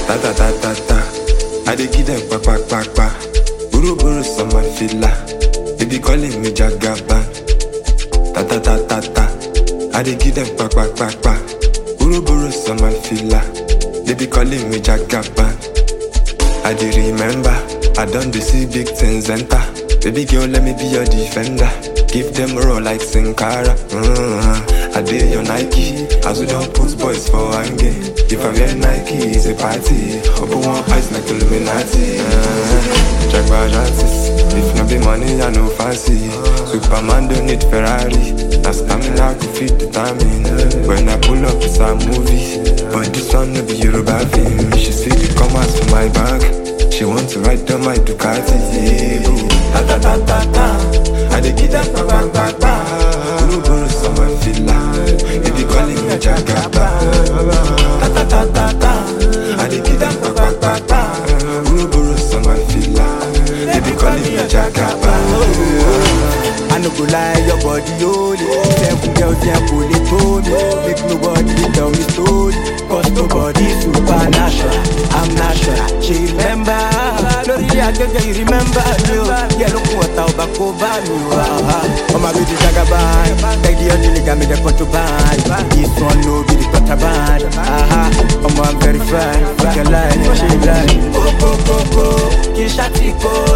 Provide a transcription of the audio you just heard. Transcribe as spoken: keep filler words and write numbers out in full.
Ta ta ta ta ta. I dey give them pa pa pa pa. Buru buru summer filler. They be calling me Jagaban. Ta ta ta ta ta. I dey give them pa pa pa pa. Buru buru summer filler. They be calling me Jagaban. I dey remember, I done dey see big things enter. Baby girl, let me be your defender. Give them raw like Sin Cara. Mm-hmm. I did your Nike, as we don't put boys for hanging. If I wear Nike, it's a party. Open one eyes like Illuminati. Mm-hmm. Check my chances. If no be money, I no fancy. Superman don't need Ferrari. Now stamina could fit the timing. When I pull up, it's a movie. But this one no be Yoruba film. She see the commas for my bag. She want to ride on my Ducati. Ta ta ta ta ta. I dey give them pa pa pa pa. Buru buru summer filler. They be calling me Jagaba. Ta ta ta ta ta. I dey give them pa pa pa pa. Buru buru summer filler. They be calling me Jagaba. I no go lie, your body holy. Seven girls here pull it for me. Make nobody tell me story. Cause nobody supernatural. I'm natural. She remember. Lori I get you remember you. Yeah, look what I'll back over me. Oh my baby Jagaban. Take the other nigga, make the contraband. This one no be the contraband. Aha, oh I'm very fine. Fuck your life, she like. Oh, oh, oh, oh. Kishati ko.